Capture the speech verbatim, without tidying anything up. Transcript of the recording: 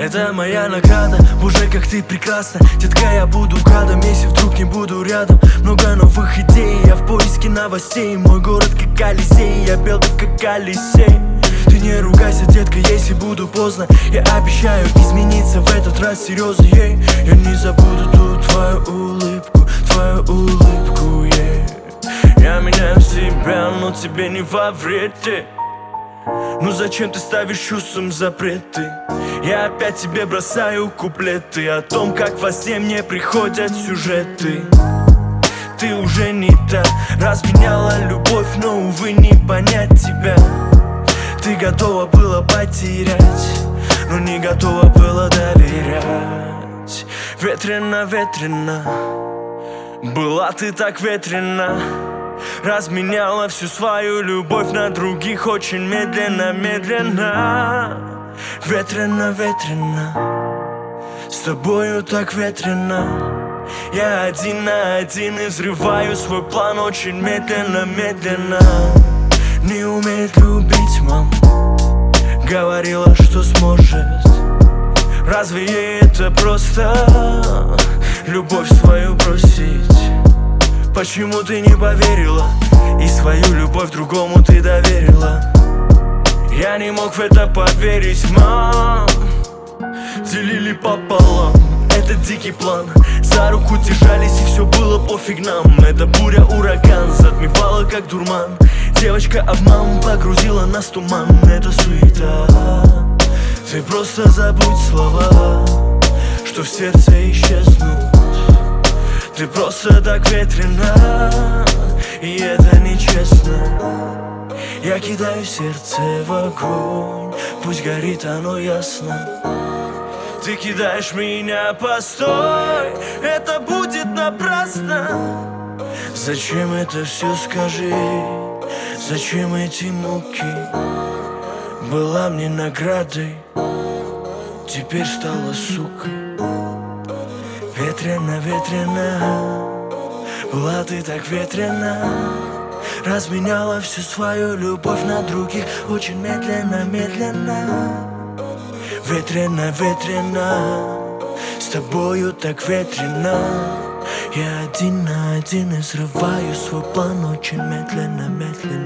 Это моя награда, боже, как ты прекрасна. Детка, я буду гадом, если вдруг не буду рядом. Много новых идей, я в поиске новостей. Мой город как Колизей, я Белгов как Колизей. Ты не ругайся, детка, если буду поздно. Я обещаю измениться в этот раз, серьезно, ей. Я не забуду ту твою улыбку, твою улыбку, ей. Я меняю себя, но тебе не во вред. Ну зачем ты ставишь чувствам запреты? Я опять тебе бросаю куплеты о том, как во сне мне приходят сюжеты. Ты уже не та, разменяла любовь, но, увы, не понять тебя. Ты готова была потерять, но не готова была доверять. Ветрено, ветрено, была ты так ветрена. Разменяла всю свою любовь на других очень медленно, медленно. Ветрено, ветрено, с тобою так ветрено. Я один на один и взрываю свой план очень медленно, медленно. Не умеет любить, мам, говорила, что сможет. Разве ей это просто любовь свою бросить? Почему ты не поверила и свою любовь другому ты доверила? Я не мог в это поверить, мам. Делили пополам, это дикий план. За руку держались и все было пофиг нам. Это буря, ураган, затмевала как дурман. Девочка обман погрузила нас в туман. Это суета, ты просто забудь слова, что в сердце исчезнут. Ты просто так ветрена, и это нечестно. Я кидаю сердце в огонь, пусть горит оно ясно. Ты кидаешь меня, постой, это будет напрасно. Зачем это все, скажи? Зачем эти муки? Была мне наградой, теперь стала сукой. Ветрено, ветрено, была ты так ветрена. Разменяла всю свою любовь на других очень медленно, медленно. Ветрено, ветрено, с тобою так ветрено. Я один на один и взрываю свой план очень медленно, медленно.